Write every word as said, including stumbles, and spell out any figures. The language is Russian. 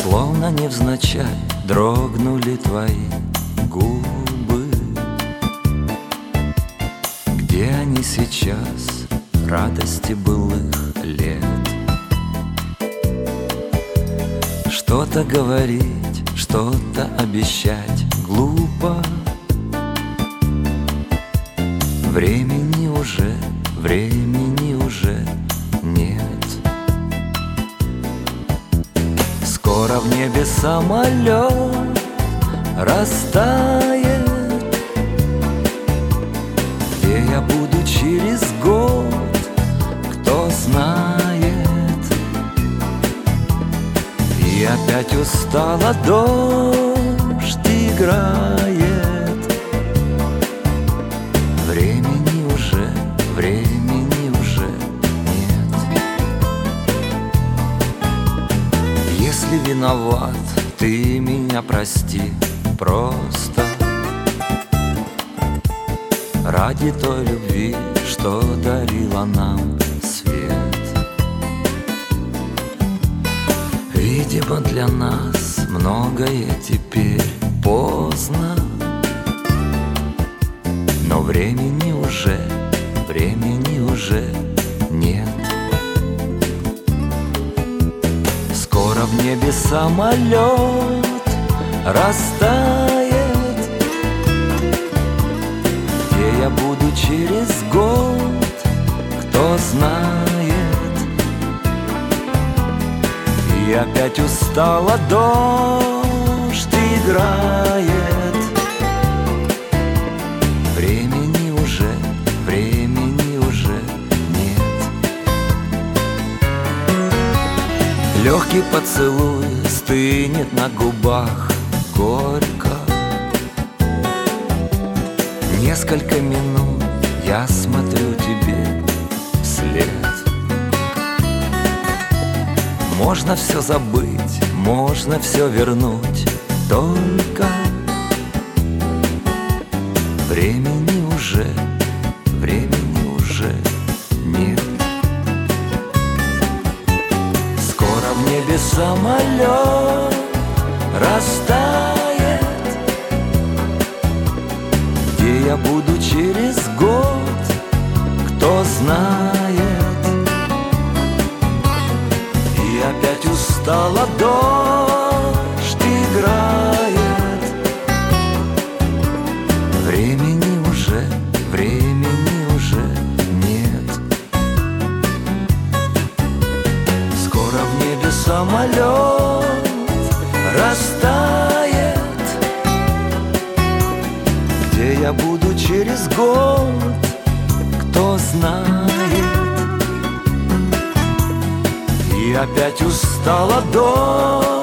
Словно невзначай дрогнули твои губы. Где они сейчас, радости былых лет? Что-то говорить, что-то обещать глупо. Времени уже, времени уже нет. Скоро в небе самолет растает. Где я буду через год, кто знает. И опять устала, дождь играет. Времени уже, времени уже нет. Если виноват, ты меня прости просто. Ради той любви, что дарила нам свет. Видимо, для нас многое теперь поздно. Но времени уже, времени уже нет. Скоро в небе самолет растает. Где я буду через год, кто знает. И опять устала, дождь играет. Времени уже, времени уже нет. Легкий поцелуй стынет на губах горько. Несколько минут я смотрю тебе вслед. Можно все забыть, можно все вернуть, только времени уже, времени уже нет. Скоро в небе самолет растает. Где я буду через год, кто знает. И опять устала, дождь играет. Времени уже, времени уже нет. Скоро в небе самолет растает. Где я буду через год, кто знает. И опять устала, дождь